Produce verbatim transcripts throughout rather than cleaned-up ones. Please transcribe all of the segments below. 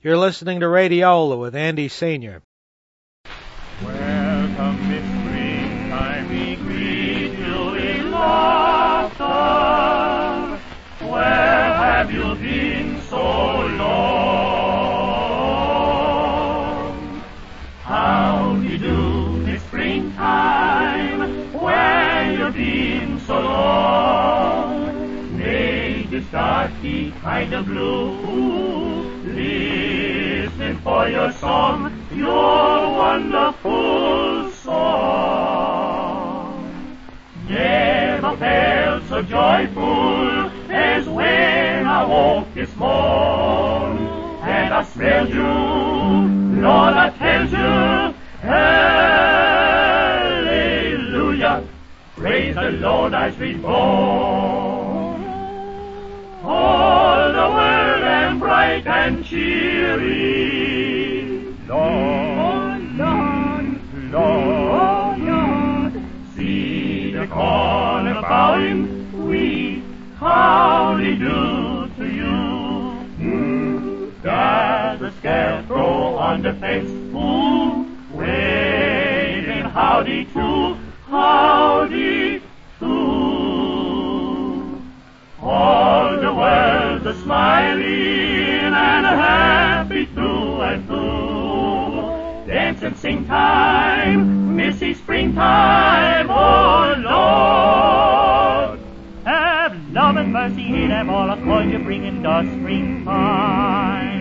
You're listening to Radiola with Andy Senior Welcome this springtime, we greet you in laughter. Where have you been so long? How do you do this springtime, where you've been so long? May this darky kind of blue listen for your song, your wonderful song. Never felt so joyful as when I woke this morn, and I smelled you, Lord, I tell you, hallelujah, praise the Lord as reborn. All the world am bright and cheery, Lord, Lord, Lord, Lord. See the corn bowing, we howdy do to you. There's a scarecrow on the fence, ooh, waving howdy to, howdy to. All the world's a smiling and happy through and through. Dance and sing time, Missy Springtime, oh Lord. Have love and mercy in them all, of course you're bringing the springtime.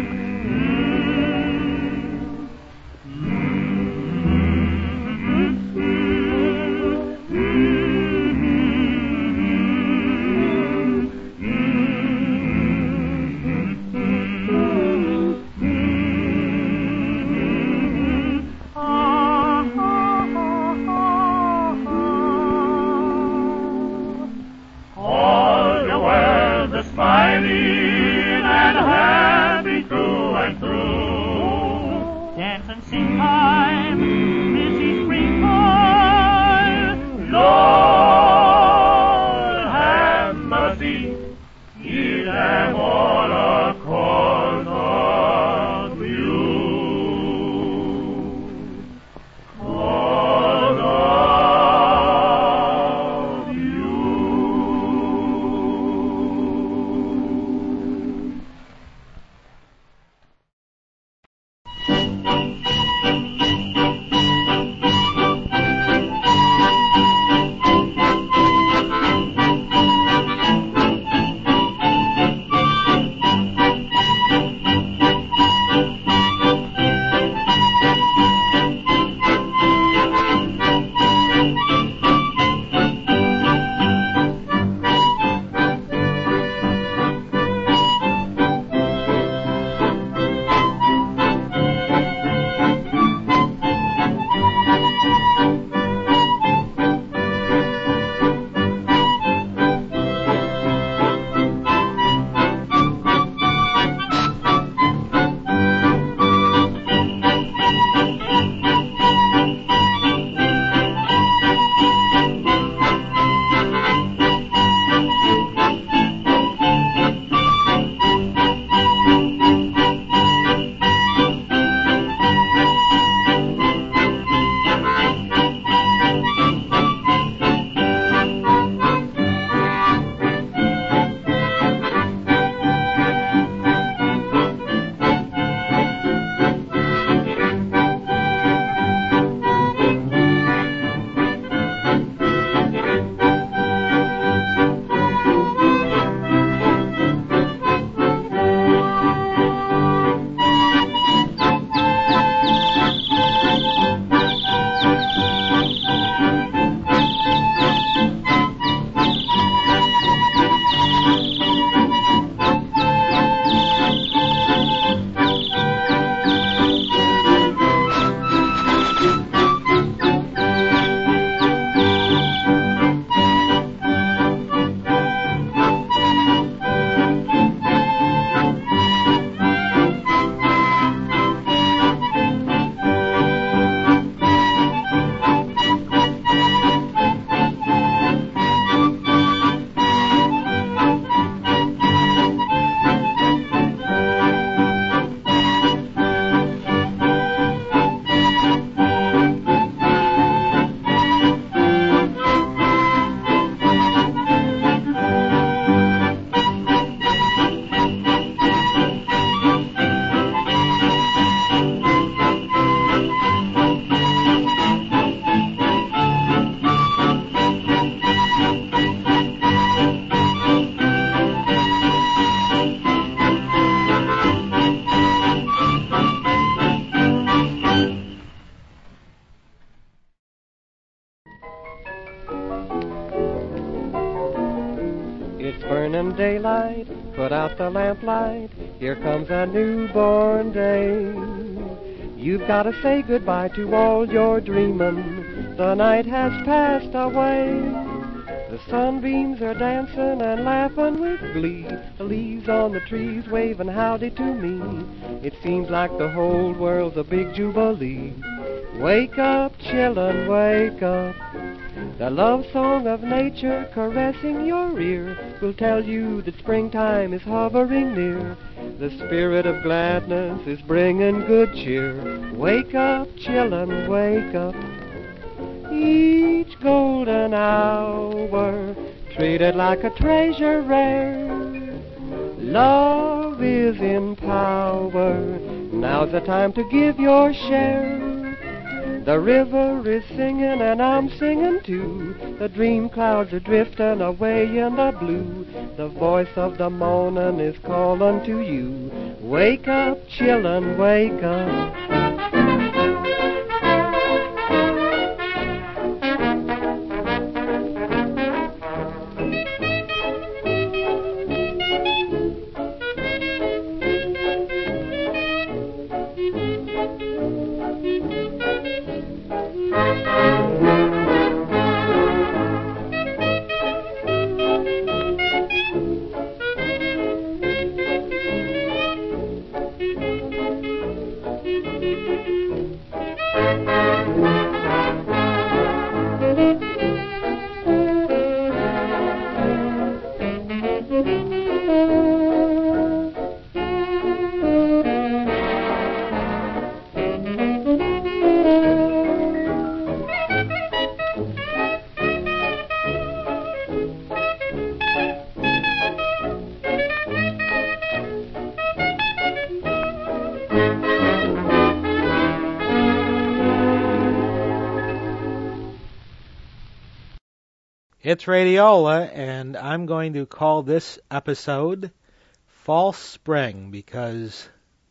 Smiling and happy daylight, put out the lamplight, here comes a newborn day. You've got to say goodbye to all your dreamin', the night has passed away. The sunbeams are dancing and laughing with glee, the leaves on the trees waving howdy to me. It seems like the whole world's a big jubilee. Wake up, children, wake up. The love song of nature caressing your ear will tell you that springtime is hovering near. The spirit of gladness is bringing good cheer. Wake up, children, wake up. Each golden hour treated like a treasure rare. Love is in power. Now's the time to give your share. The river is singing and I'm singing too. The dream clouds are drifting away in the blue. The voice of the morning is calling to you. Wake up, children, wake up. It's Radiola, and I'm going to call this episode False Spring because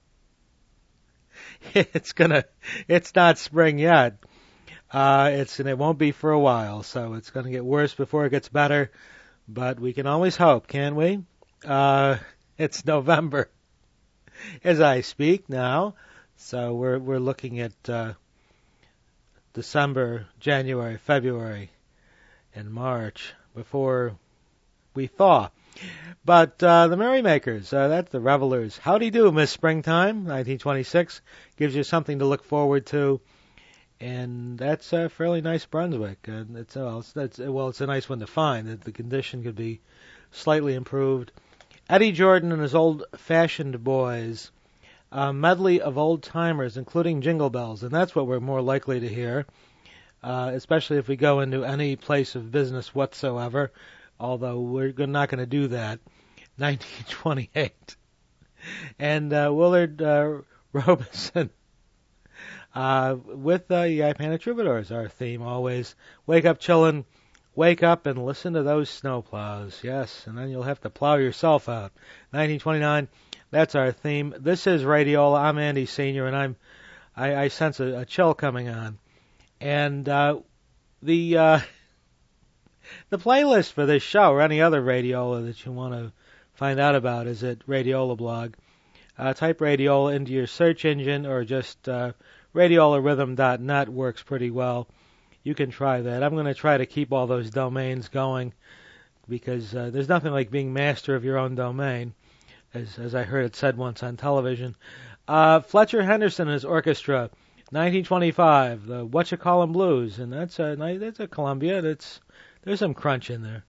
it's gonna, it's not spring yet. Uh, it's and it won't be for a while, so it's gonna get worse before it gets better. But we can always hope, can't we? Uh, it's November as I speak now, so we're we're looking at uh, December, January, February, and March before we thaw. But uh, the Merrymakers, uh, that's the Revelers. Howdy do, Miss Springtime, nineteen twenty-six, gives you something to look forward to, and that's a fairly nice Brunswick. And it's, well, it's, it's, well, it's a nice one to find. That the condition could be slightly improved. Eddie Jordan and his Old-Fashioned Boys, a medley of old timers, including Jingle Bells, and that's what we're more likely to hear. Uh, especially if we go into any place of business whatsoever, although we're not going to do that. nineteen twenty-eight. And uh, Willard uh, Robeson uh, with uh, Yaphanna Troubadours, our theme always. Wake up, chillin', wake up and listen to those snowplows. Yes, and then you'll have to plow yourself out. nineteen twenty-nine, that's our theme. This is Radiola. I'm Andy Senior, and I'm I, I sense a, a chill coming on. And uh, the uh, the playlist for this show or any other Radiola that you want to find out about is at Radiola blog. Uh, type Radiola into your search engine or just uh, radiola rhythm dot net works pretty well. You can try that. I'm going to try to keep all those domains going because uh, there's nothing like being master of your own domain, as, as I heard it said once on television. Uh, Fletcher Henderson and his orchestra. nineteen twenty-five, the Whatcha-Callin' Blues, and that's a that's a Columbia. That's there's some crunch in there.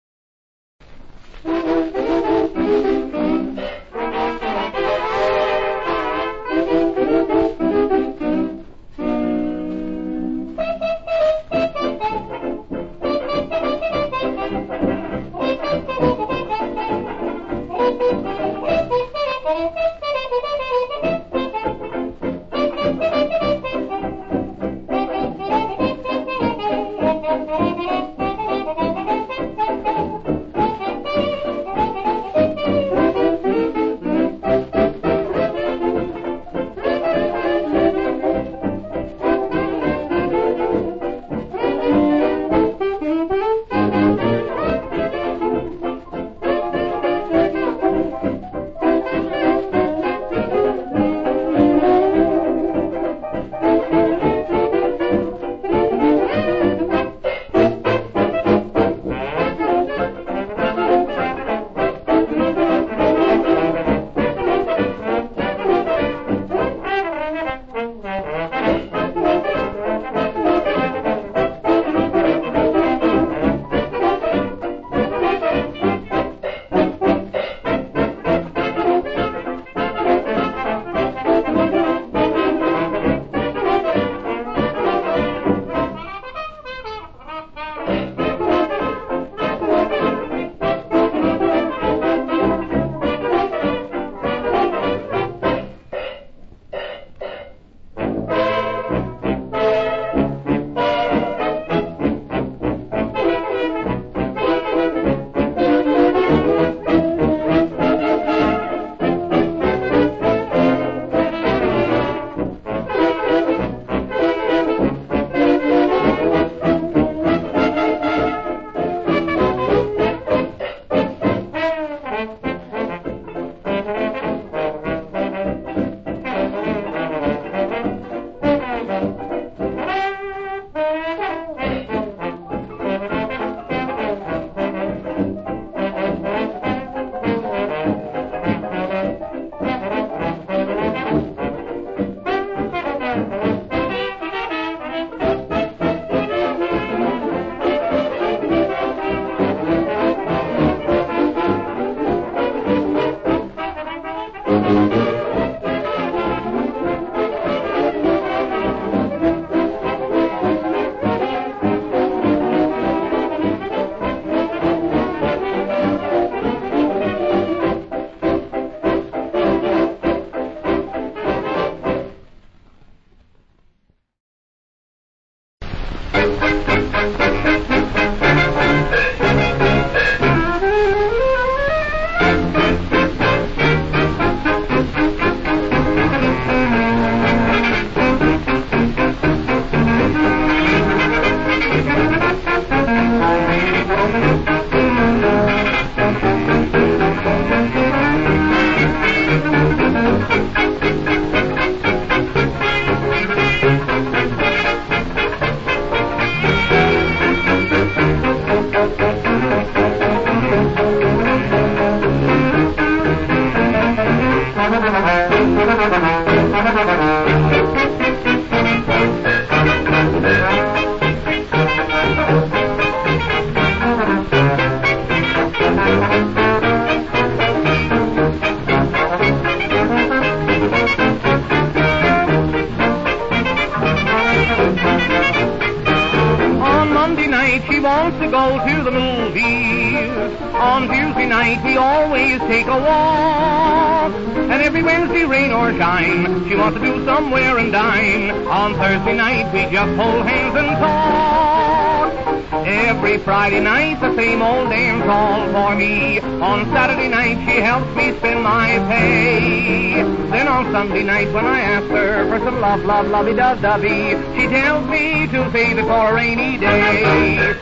He wants to go to the movies. On Tuesday night he always take a walk. And every Wednesday, rain or shine, she wants to do somewhere and dine. On Thursday night we just hold hands and talk. Every Friday night the same old dance all for me. On Saturday night she helps me spend my pay. Then on Sunday night when I ask her for some love, love, lovey-dovey, she tells me to save it for a rainy day.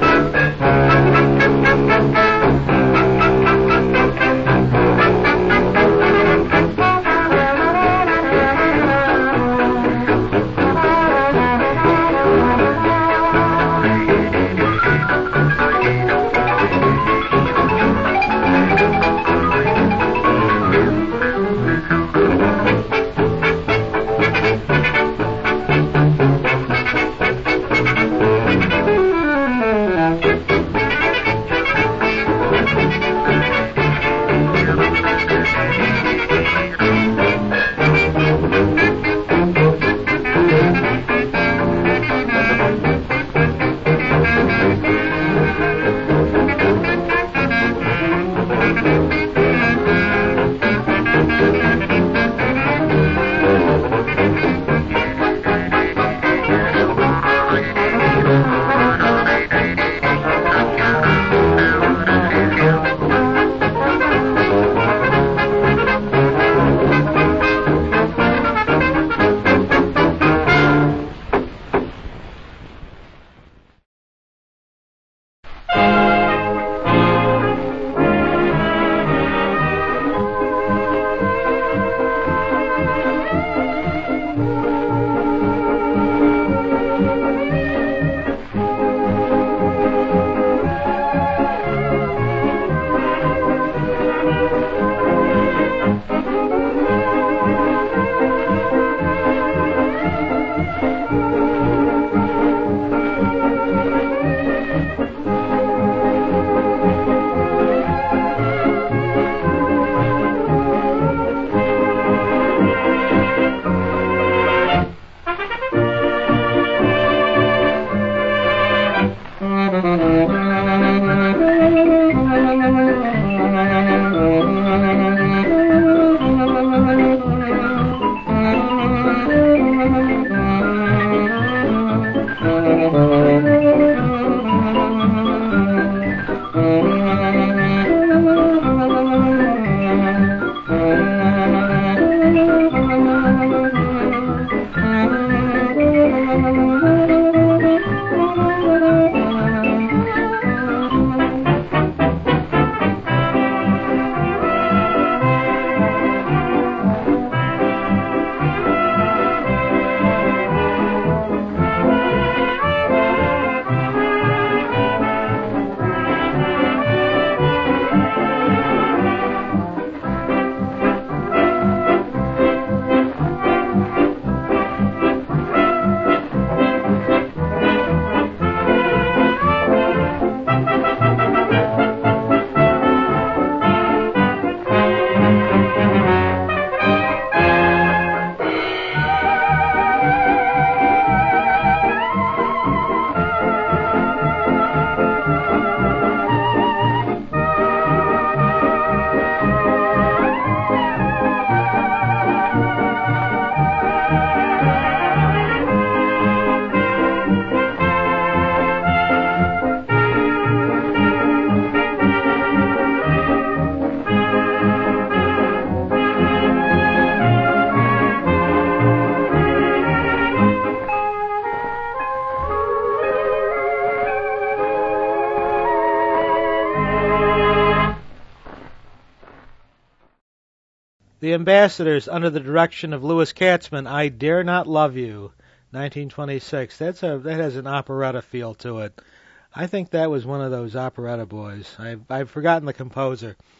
The Ambassadors, under the direction of Louis Katzman, I Dare Not Love You, nineteen twenty-six. That's a that has an operetta feel to it. I think that was one of those operetta boys. I've I've forgotten the composer.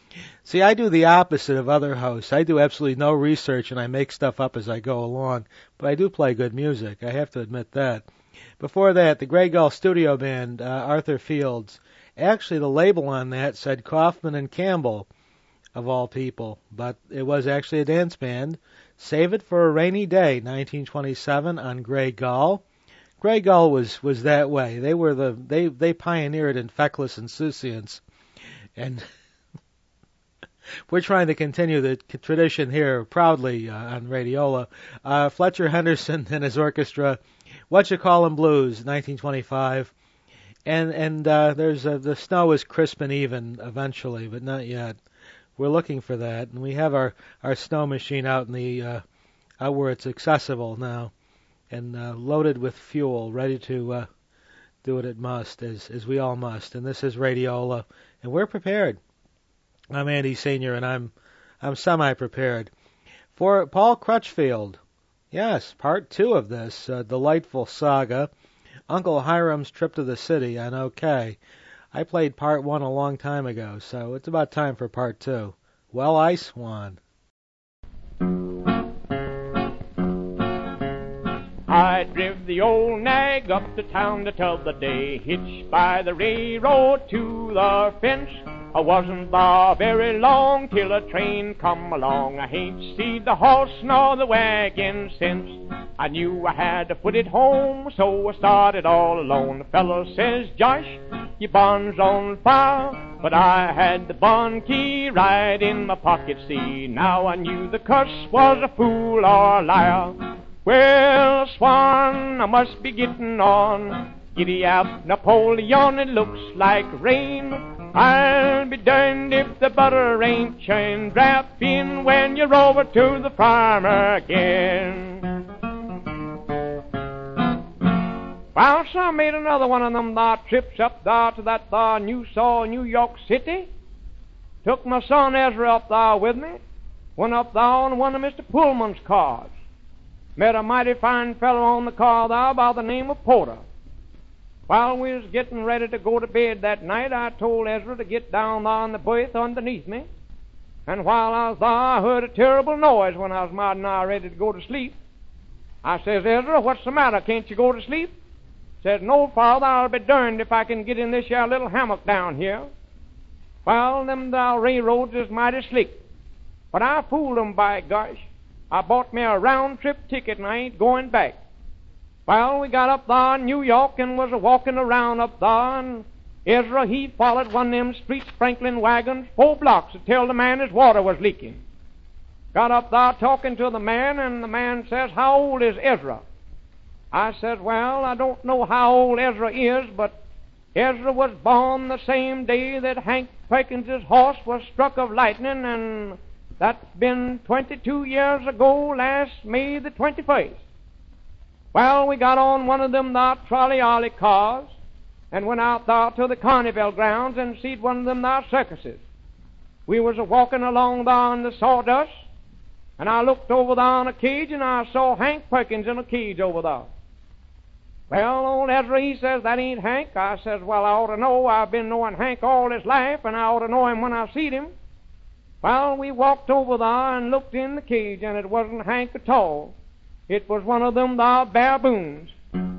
See, I do the opposite of other hosts. I do absolutely no research and I make stuff up as I go along. But I do play good music. I have to admit that. Before that, the Grey Gull Studio Band, uh, Arthur Fields. Actually, the label on that said Kaufman and Campbell, of all people. But it was actually a dance band. Save It for a Rainy Day, nineteen twenty-seven, on Grey Gull. Grey Gull was, was that way. They were the they they pioneered in feckless insouciance, and we're trying to continue the tradition here proudly uh, on Radiola. Uh, Fletcher Henderson and his orchestra, What You Callin' Blues, nineteen twenty-five, and and uh, there's a, the snow is crisp and even eventually, but not yet. We're looking for that, and we have our, our snow machine out in the uh, out where it's accessible now, and uh, loaded with fuel, ready to uh, do what it must, as as we all must. And this is Radiola, and we're prepared. I'm Andy Senior, and I'm I'm semi-prepared for Paul Crutchfield. Yes, part two of this uh, delightful saga, Uncle Hiram's Trip to the City on OK. I played part one a long time ago, so it's about time for part two. Well, I swan. I driv the old nag up to town to tell the day, hitched by the railroad to the fence. I wasn't there very long till a train come along. I ain't seen the horse nor the wagon since. I knew I had to put it home, so I started all alone. The fellow says, Josh, your barn's on fire, but I had the barn key right in my pocket, see. Now I knew the cuss was a fool or a liar. Well, Swan, I must be getting on. Giddy up, Napoleon, it looks like rain. I'll be darned if the butter ain't churned. Drop in when you're over to the farmer again. Well, so I made another one of them there trips up there to that there New Saw, New York City. Took my son Ezra up there with me. Went up there on one of Mister Pullman's cars. Met a mighty fine fellow on the car there by the name of Porter. While we was getting ready to go to bed that night, I told Ezra to get down there on the berth underneath me. And while I was there, I heard a terrible noise when I was mighty nigh ready to go to sleep. I says, Ezra, what's the matter? Can't you go to sleep? Says, no, Father, I'll be darned if I can get in this here little hammock down here. Well, them there railroads is mighty slick. But I fooled them, by gosh. I bought me a round-trip ticket and I ain't going back. Well, we got up there in New York and was a-walking around up there, and Ezra, he followed one of them street sprinkling wagons four blocks to tell the man his water was leaking. Got up there talking to the man, and the man says, how old is Ezra? I says, well, I don't know how old Ezra is, but Ezra was born the same day that Hank Perkins's horse was struck of lightning, and that's been twenty-two years ago, last May the twenty-first. Well, we got on one of them there trolley-ollie cars and went out there to the carnival grounds and seed one of them there circuses. We was a-walking along there in the sawdust, and I looked over there in a cage, and I saw Hank Perkins in a cage over there. Well, old Ezra, he says, that ain't Hank. I says, well, I ought to know. I've been knowing Hank all his life, and I ought to know him when I seed him. Well, we walked over there and looked in the cage, and it wasn't Hank at all. It was one of them there baboons.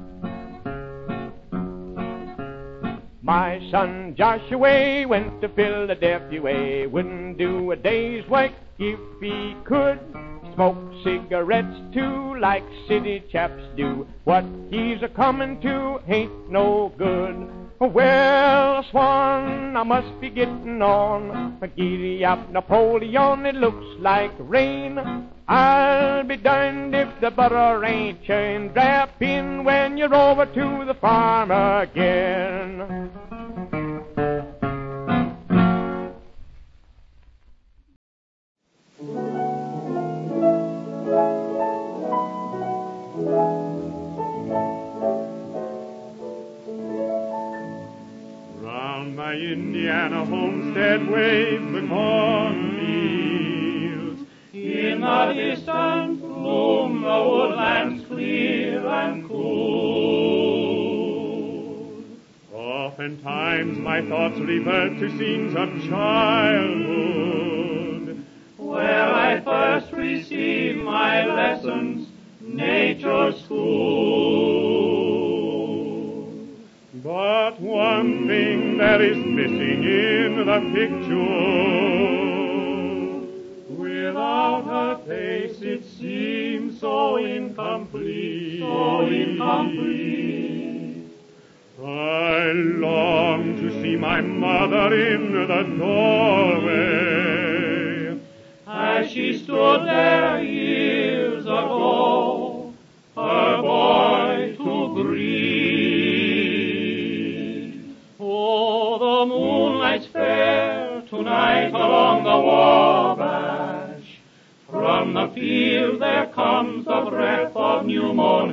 My son Joshua went to Philadelphia, wouldn't do a day's work if he could. Smoke cigarettes too, like city chaps do. What he's a-comin' to ain't no good. Well, Swan, I must be getting on. Giddy up, Napoleon, it looks like rain. I'll be darned if the butter ain't churned. Drop in when you're over to the farm again. Round my Indiana homestead wave the cornfields. In the distant gloom the woodlands clear and cool. Oftentimes my thoughts revert to scenes of childhood, for school. But one thing that is missing in the picture, without her face it seems so incomplete, so incomplete. I long to see my mother in the doorway, as she stood there years ago, her boy to greet. Oh, the moonlight's fair tonight along the Wabash. From the field there comes the breath of new mown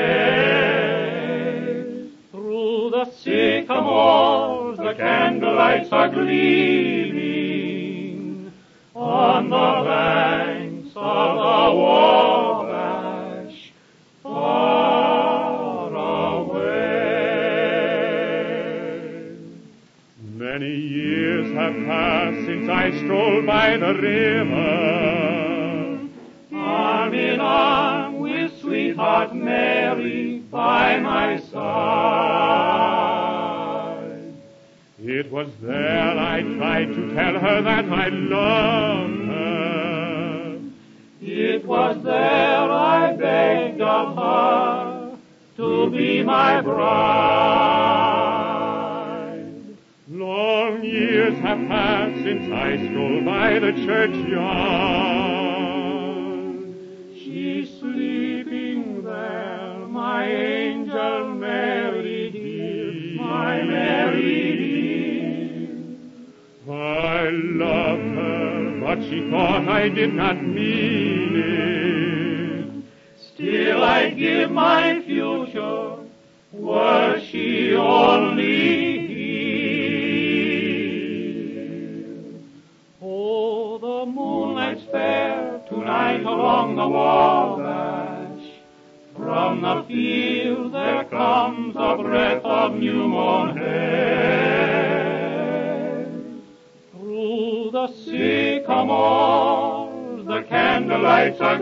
hay. Through the sycamores the candlelights are gleaming on the banks of the Wabash, far away. Many years have passed since I strolled by the river, arm in arm with sweetheart Mary by my side. It was there I tried to tell her that I loved her. It was there I begged of her to be my bride. Long years have passed since I strolled by the churchyard. She's sleeping there, my angel Mary dear, my Mary dear. I loved her, but she thought I did not mean it. Still I'd give my future, were she only here. Oh, the moonlight's fair tonight along the Wabash. From the field there comes a breath of new mown hay. Through the sycamores the candlelights are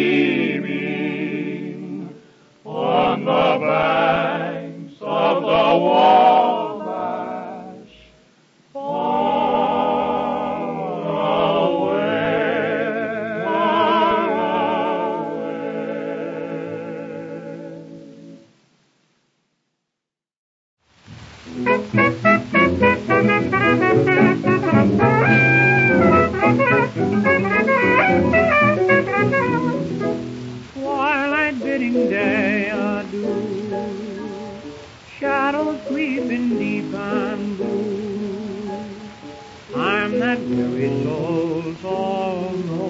gleaming on the banks of the Wabash, far away, far Twilight bidding day adieu, shadows creeping deep and blue. I'm that weary soul's all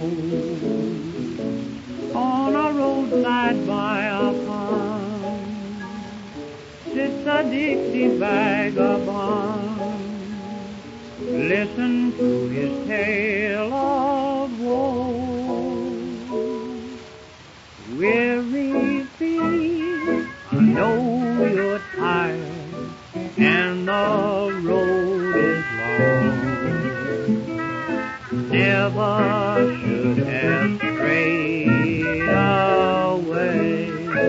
alone, on a roadside by a pond sits a Dixie vagabond. Listen to his tale of woe. Weary feet, I know you're tired, and the road is long. Never should have strayed away.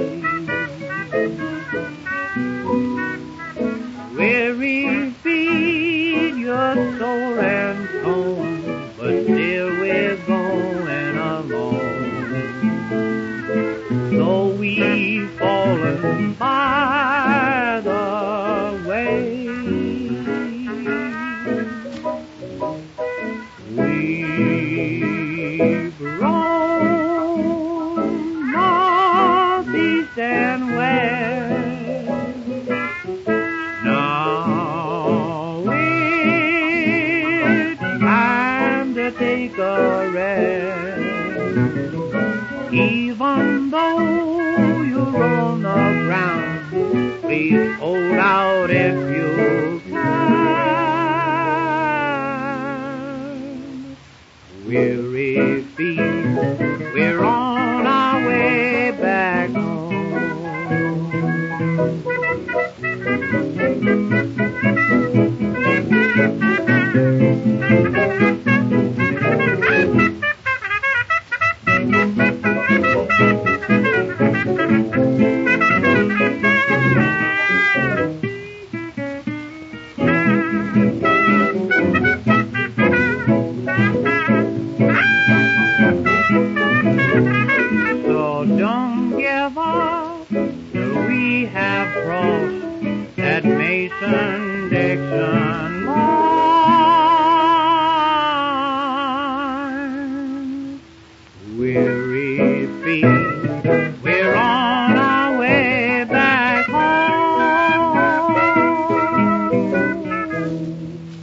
Weary feet, you're sore and torn, but still we're going along. Though we've fallen by the way, we've roamed north, east, and west. Now it's time to take a rest. Even though you're on the ground, please hold out if you can. Weary feet, we're on our way back home. Dixon, Dixon line. Weary feet, we're on our way back home.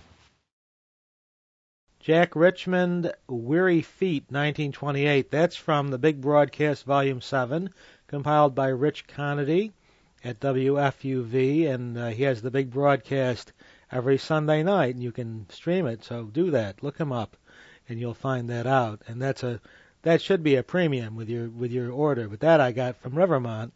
Jack Richmond, Weary Feet, nineteen twenty-eight. That's from the Big Broadcast Volume seven, compiled by Rich Conity at W F U V, and uh, he has the Big Broadcast every Sunday night, and you can stream it, so do that. Look him up, and you'll find that out. And that's a that should be a premium with your with your order. But that I got from Rivermont.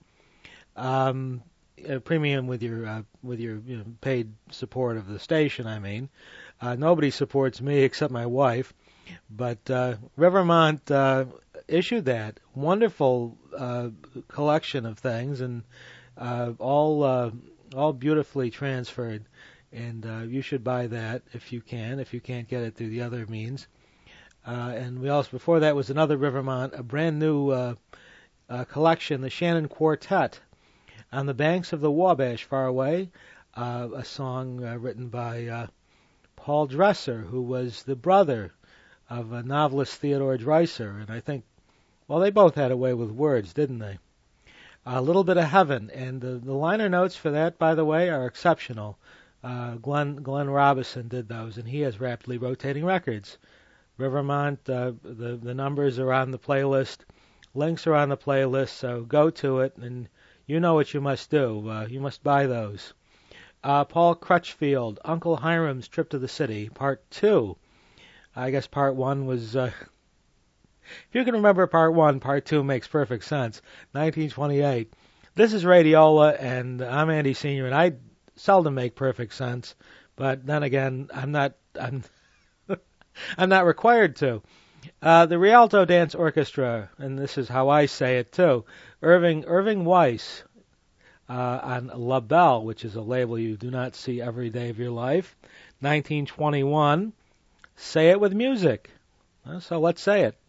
Um, a premium with your uh, with your you know, paid support of the station, I mean. Uh, nobody supports me except my wife, but uh, Rivermont uh, issued that wonderful uh, collection of things, and uh, all uh, all beautifully transferred. And uh, you should buy that if you can, if you can't get it through the other means. Uh, and we also before that was another Rivermont, a brand new uh, uh, collection, the Shannon Quartet, On the Banks of the Wabash Far Away, uh, a song uh, written by uh, Paul Dresser, who was the brother of a novelist Theodore Dreiser, and I think, well, they both had a way with words, didn't they? A Little Bit of Heaven, and the, the liner notes for that, by the way, are exceptional. Uh, Glenn Glenn Robison did those, and he has Rapidly Rotating Records. Rivermont, uh, the the numbers are on the playlist, links are on the playlist, so go to it, and you know what you must do. Uh, you must buy those. Uh, Paul Crutchfield, Uncle Hiram's Trip to the City, Part two. I guess Part one was, uh, if you can remember Part one, Part two makes perfect sense. nineteen twenty-eight. This is Radiola, and I'm Andy Senior, and I seldom make perfect sense, but then again, I'm not, I'm, I'm not required to. Uh, the Rialto Dance Orchestra, and this is how I say it too, Irving, Irving Weiss, Uh, on La Belle, which is a label you do not see every day of your life. nineteen twenty-one, Say It With Music. Well, so let's say it.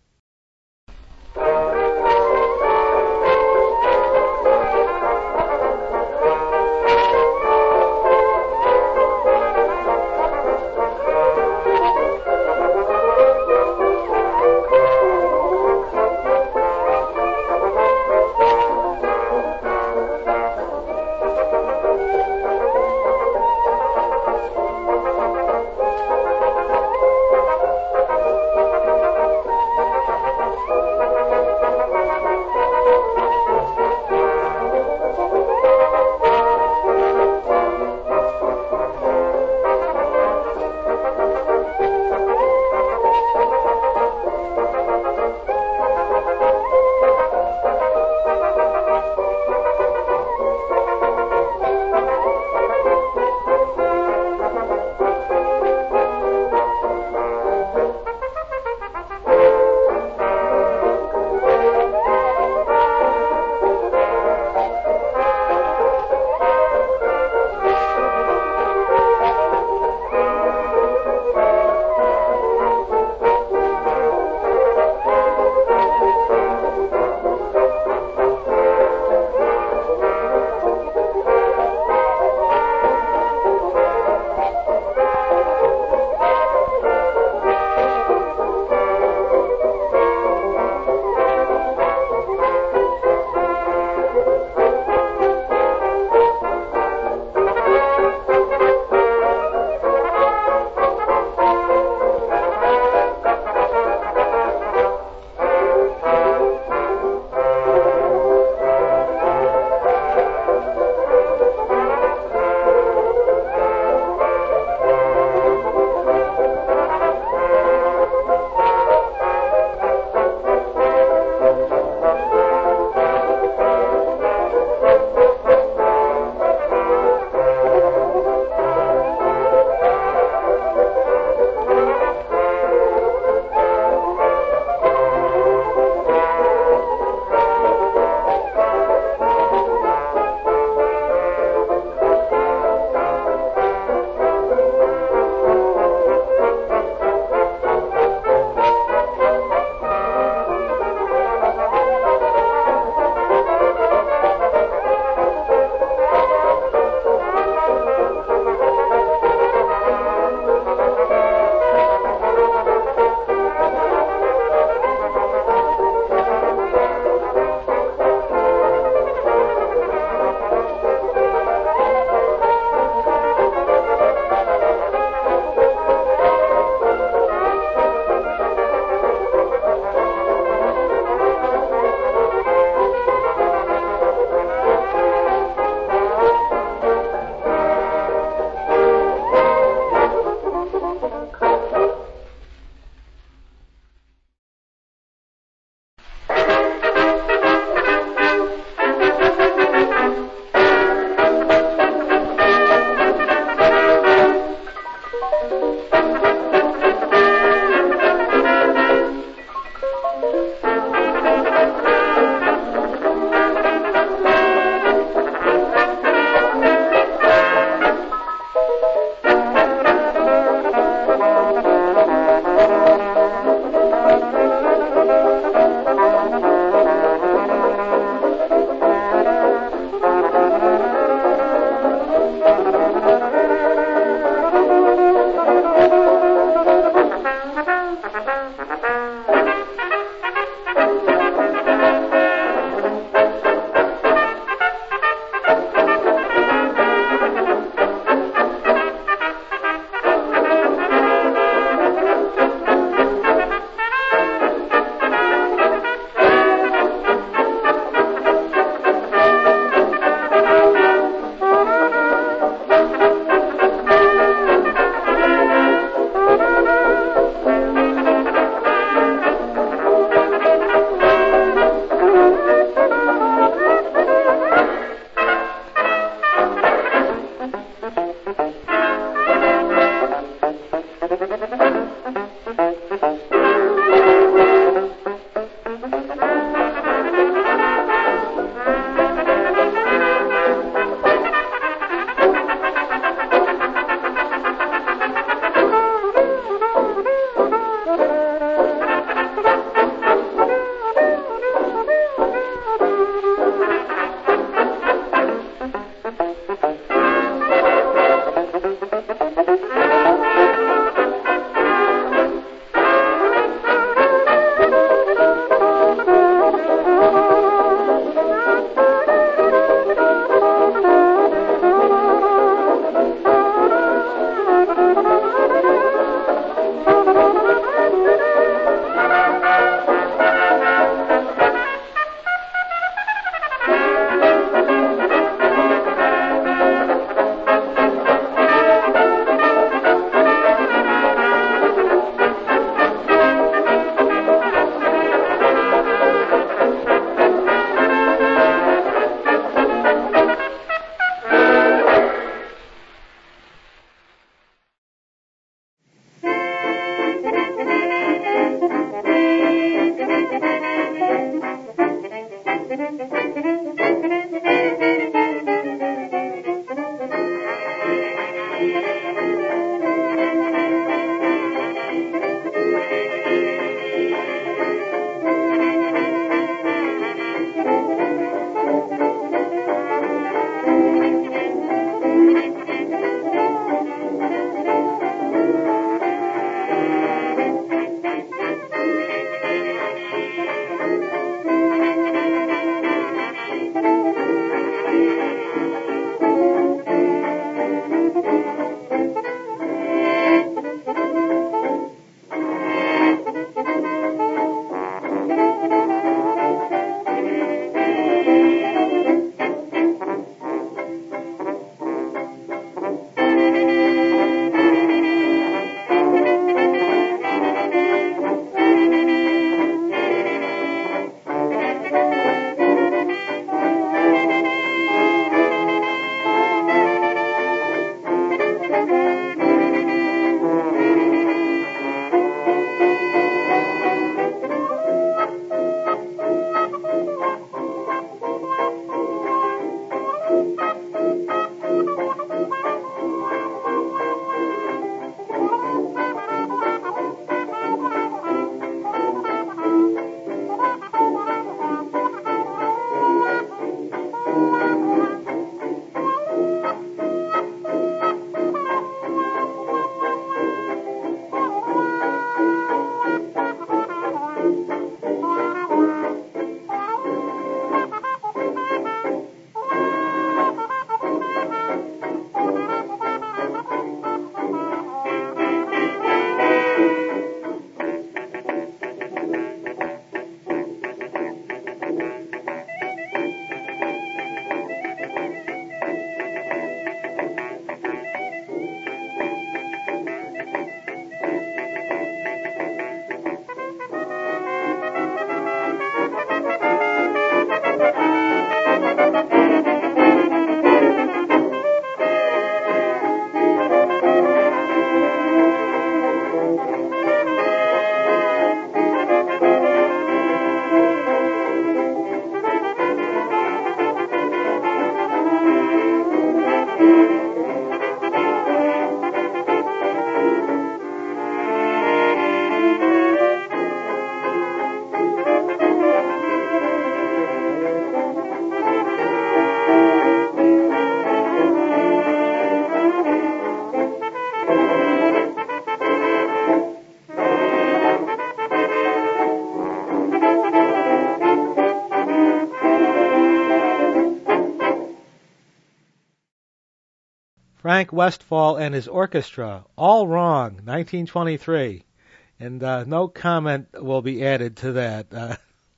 Frank Westphal and his orchestra, all wrong, nineteen twenty-three. And uh, no comment will be added to that. Uh,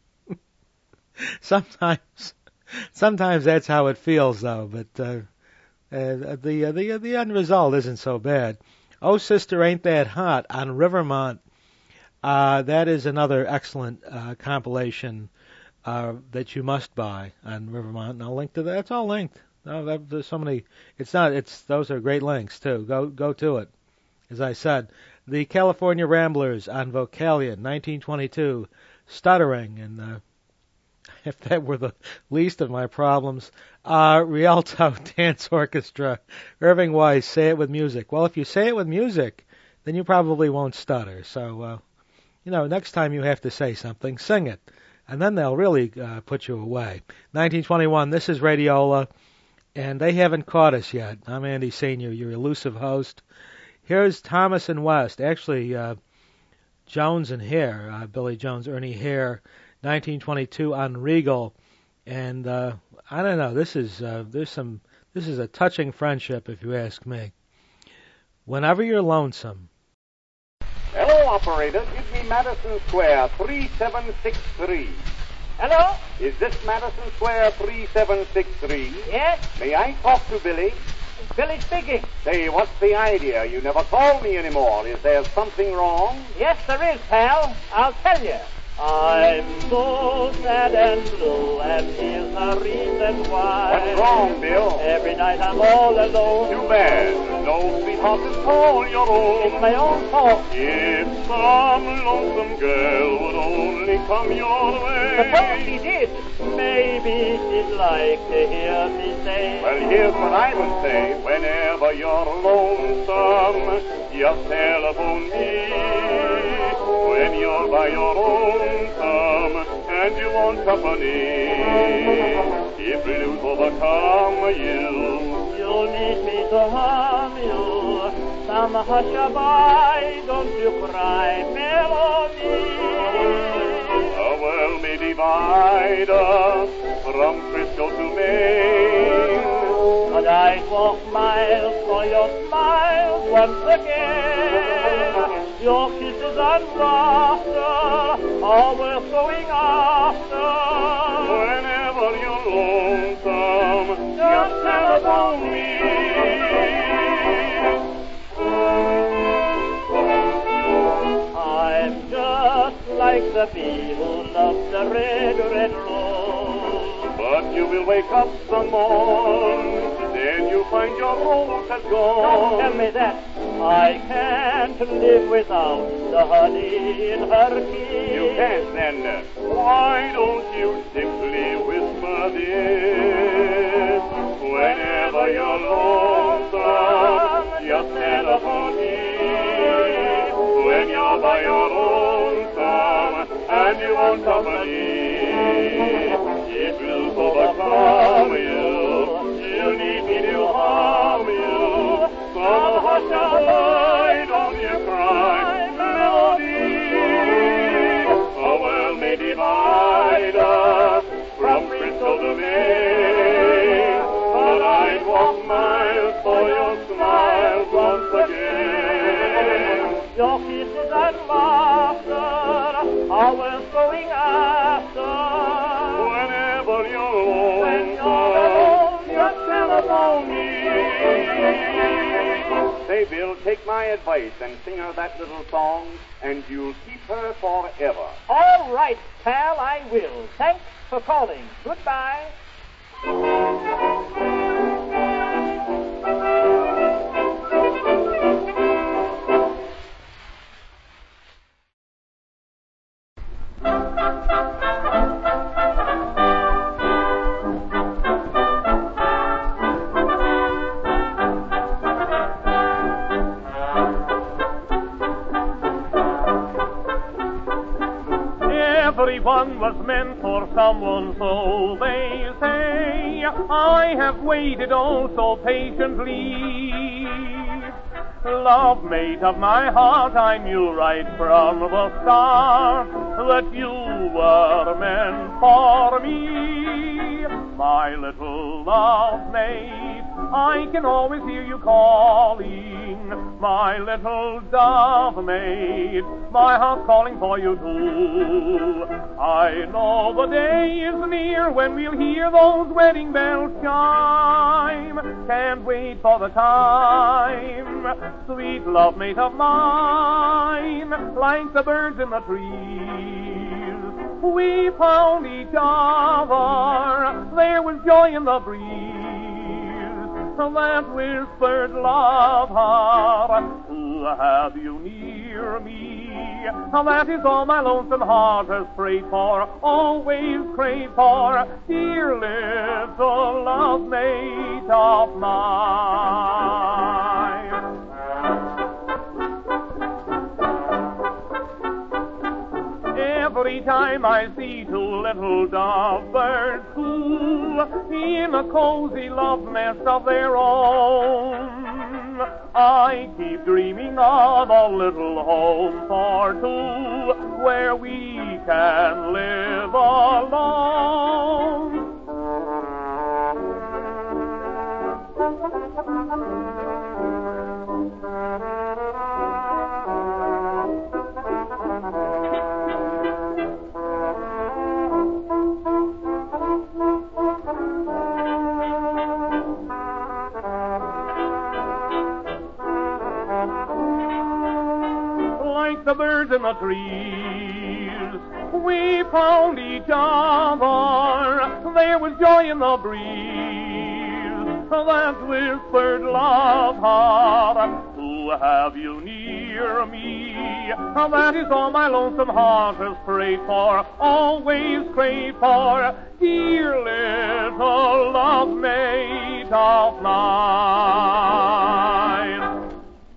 sometimes, sometimes that's how it feels, though. But uh, uh, the uh, the uh, the end result isn't so bad. Oh, Sister, Ain't That Hot on Rivermont. Uh, that is another excellent uh, compilation uh, that you must buy on Rivermont. And I'll link to that. It's all linked. No, there's so many. It's not. It's those are great links too. Go go to it. As I said, the California Ramblers on Vocalion, nineteen twenty-two, stuttering, and uh, if that were the least of my problems, uh, Rialto Dance Orchestra, Irving Weiss, Say It With Music. Well, if you say it with music, then you probably won't stutter. So, uh, you know, next time you have to say something, sing it, and then they'll really uh, put you away. nineteen twenty-one. This is Radiola. And they haven't caught us yet. I'm Andy Senior, your elusive host. Here's Thomas and West. Actually, uh, Jones and Hare, uh, Billy Jones, Ernie Hare, nineteen twenty-two on Regal. And uh, I don't know. This is uh, there's some. This is a touching friendship, if you ask me. Whenever you're lonesome. Hello, operator. Give me Madison Square three seven six three. Hello? Is this Madison Square three seven six three? Yes? May I talk to Billy? Billy speaking. Say, what's the idea? You never call me anymore. Is there something wrong? Yes, there is, pal. I'll tell you. I'm so sad and blue, and here's the reason why. What's wrong, Bill? Every night I'm all alone. Too bad. No sweetheart to call your own. It's my own fault. If some lonesome girl would only come your way. Suppose she did. May you'd like to hear me say? Well, here's what I would say. Whenever you're lonesome, just telephone me. When you're by your lonesome and you want company, if blues overcome you, you'll need me to harm you. Some hush-a-bye, don't you cry, melody. The world may divide us from Frisco to Maine, but I'd walk miles for your smiles once again. Your kisses and laughter are worth going after. Whenever you're lonesome, just telephone me. I'm just like the bee who loves the red, red rose. But you will wake up some morn, then you find your rose has gone. Don't tell me that. I can't live without the honey in her kiss. You can't then. Why don't you simply whisper this? Whenever you're lonesome, just telephone me. When you're by your lonesome and you want company, it will overcome you. You need me to harm you. So hush away, don't you cry, melody. The world may divide us from Bristol to Maine, but I'd walk miles for your smiles once again. Your kisses and laughter are worth going after. Whenever you're lonesome, when you're alone, just telephone me. Say, Bill, take my advice and sing her that little song, and you'll keep her forever. All right, pal, I will. Thanks for calling. Goodbye. Everyone was meant for someone, so they say. I have waited oh so patiently. Love mate of my heart, I knew right from the start that you were meant for me. My little love mate, I can always hear you calling. My little dove mate, my heart's calling for you too. I know the day is near when we'll hear those wedding bells chime. Can't wait for the time, sweet love mate of mine, like the birds in the trees. We found each other, there was joy in the breeze that whispered love heart, to have you near me. That is all my lonesome heart has prayed for, always prayed for, dear little love mate of mine. Every time I see two little dove birds coo in a cozy love nest of their own, I keep dreaming of a little home for two where we can live alone. The birds in the trees, we found each other, there was joy in the breeze that whispered love heart, to have you near me. That is all my lonesome heart has prayed for, always prayed for, dear little shelf line.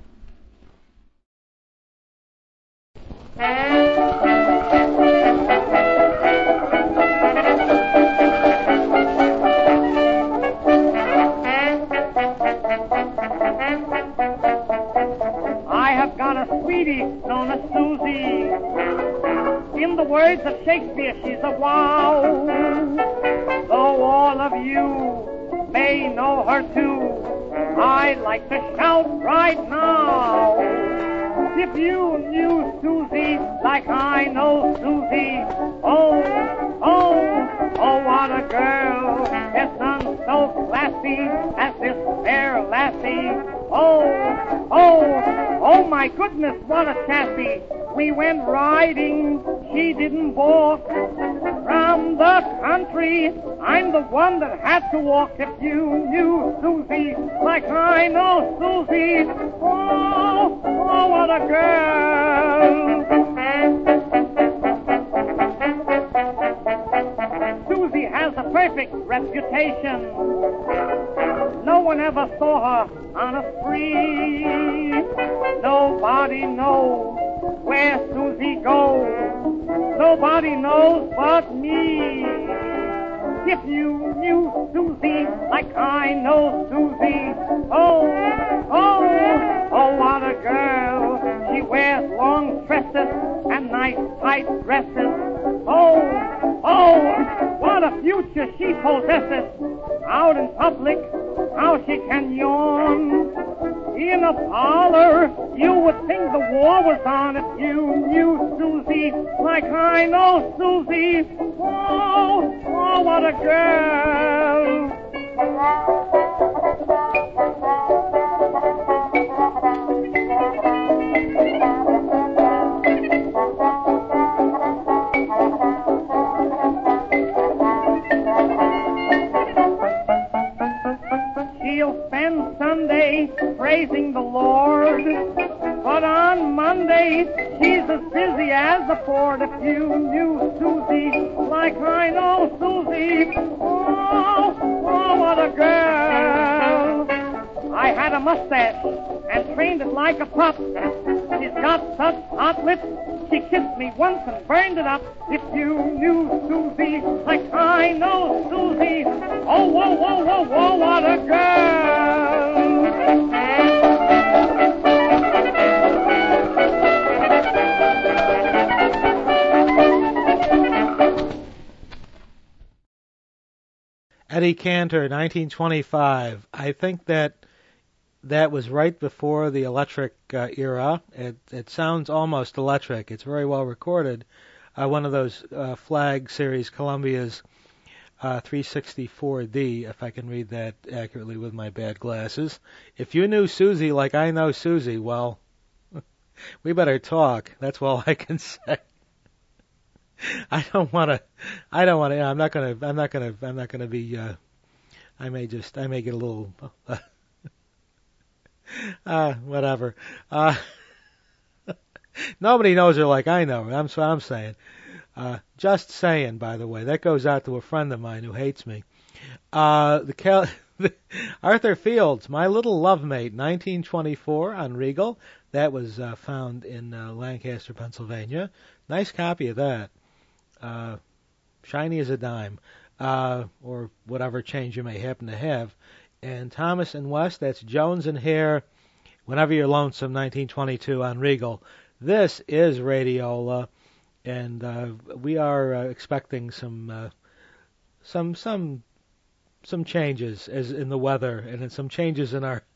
I have got a sweetie known as Susie. In the words of Shakespeare, she's a wow. Though all of you may know her too, I'd like to shout right now. If you knew Susie like I know Susie, oh, oh, oh, what a girl. There's none so classy as this fair lassie. Oh, oh, oh my goodness, what a chassis. We went riding, she didn't walk. From the country, I'm the one that had to walk. If you knew Susie like I know Susie, oh, oh, what a girl. Susie has a perfect reputation. No one ever saw her on a spree. Nobody knows where Susie goes. Nobody knows but me. If you knew Susie like I know Susie, oh, oh, oh, what a girl. She wears long tresses and nice tight dresses. Oh, oh, what a future she possesses. Out in public, how she can yawn. In a parlor, you would think the war was on if you knew Susie like I know Susie. Oh, oh, what a girl. She'll spend Sunday praising the Lord, but on Monday she's as busy as a Ford. If you knew Susie like I know Susie, oh, oh, what a girl. I had a mustache and trained it like a pup. She's got such hot lips, she kissed me once and burned it up. If you knew Susie like I know Susie, oh, whoa, whoa, whoa, whoa, what a girl. Eddie Cantor, nineteen twenty-five. I think that that was right before the electric uh, era. It, it sounds almost electric. It's very well recorded. Uh, one of those uh, flag series, Columbia's uh, three sixty-four D, if I can read that accurately with my bad glasses. If you knew Susie like I know Susie, well, we better talk. That's all I can say. I don't want to. I don't want to. I'm not gonna. I'm not gonna. I'm not gonna be. Uh, I may just. I may get a little. Uh, uh whatever. Uh, nobody knows her like I know her. That's what I'm saying. Uh, just saying. By the way, that goes out to a friend of mine who hates me. Uh, the, Cal- the Arthur Fields, My Little Love Mate, nineteen twenty-four on Regal. That was uh, found in uh, Lancaster, Pennsylvania. Nice copy of that. Uh, shiny as a dime, uh, or whatever change you may happen to have. And Thomas and West, that's Jones and Hare, Whenever You're Lonesome, nineteen twenty-two on Regal. This is Radiola, and uh, we are uh, expecting some, uh, some, some, some changes as in the weather, and in some changes in our.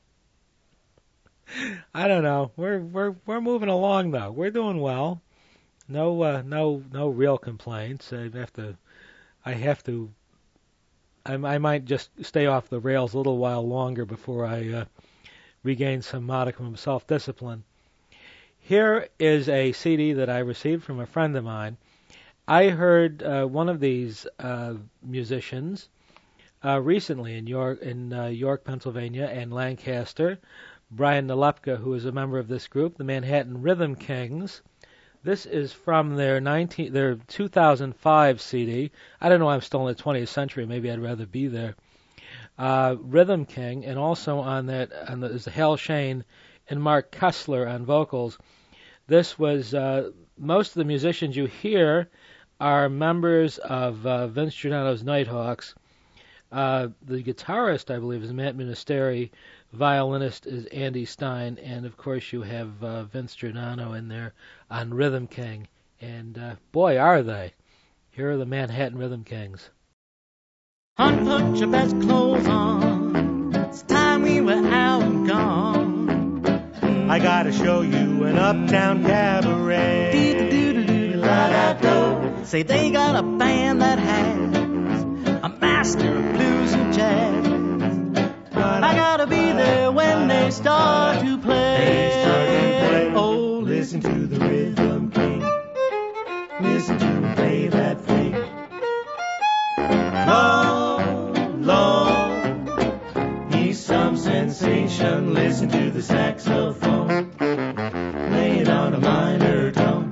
I don't know. We're we're we're moving along though. We're doing well. No, uh, no, no real complaints. I have to, I have to, I, I might just stay off the rails a little while longer before I uh, regain some modicum of self-discipline. Here is a C D that I received from a friend of mine. I heard uh, one of these uh, musicians uh, recently in York, in uh, York, Pennsylvania, and Lancaster. Brian Nalepka, who is a member of this group, the Manhattan Rhythm Kings. This is from their nineteen, their two thousand five C D. I don't know why I'm still in the twentieth century. Maybe I'd rather be there. uh, Rhythm King, and also on that on the, is Hal Shane and Mark Kessler on vocals. This was uh, most of the musicians you hear are members of uh, Vince Giordano's Nighthawks. Uh, the guitarist, I believe, is Matt Ministeri. Violinist is Andy Stein, and of course you have uh, Vince Giordano in there on Rhythm King. And uh, boy, are they! Here are the Manhattan Rhythm Kings. Honey, put your best clothes on. It's time we were out and gone. I gotta show you an uptown cabaret. Dee-da-doo-doo-doo-la-da-do. Say they got a band that has a master of blues and jazz. I gotta be there when they start to play. They start to play. Oh, listen to the Rhythm King. Listen to him play that thing. Lord, Lord, he's some sensation. Listen to the saxophone. Play it on a minor tone.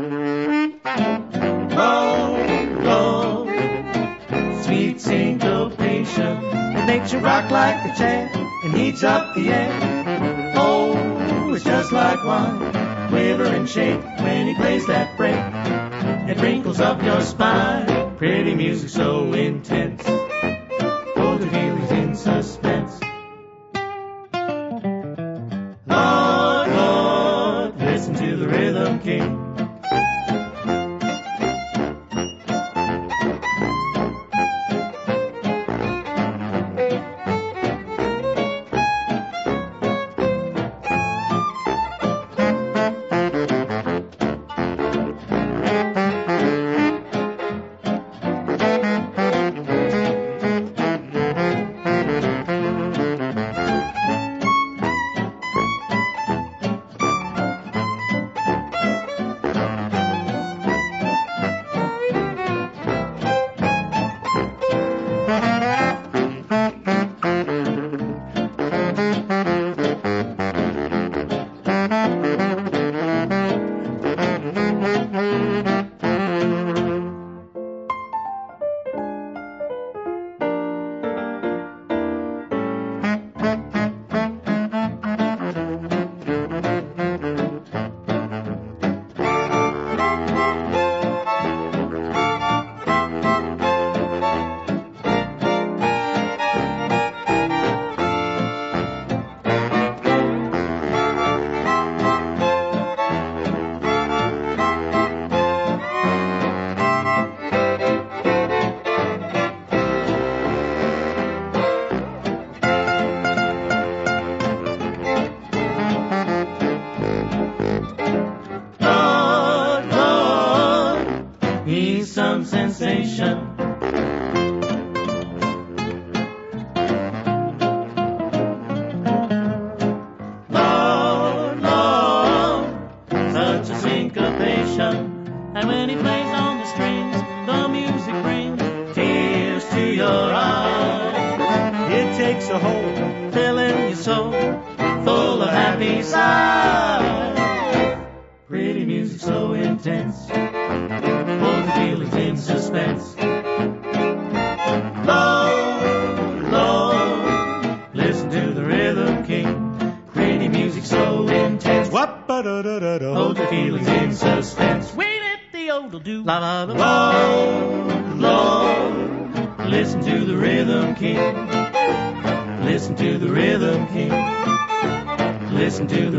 Lord, Lord, sweet syncopation. It makes you rock like a champ and heats up the air. Oh, it's just like wine. Quiver and shake when he plays that break. It wrinkles up your spine. Pretty music so intense. Hold your feelings in suspense. Lord, Lord, listen to the Rhythm King.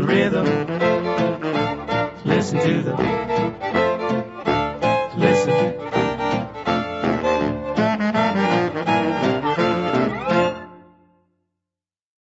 Listen.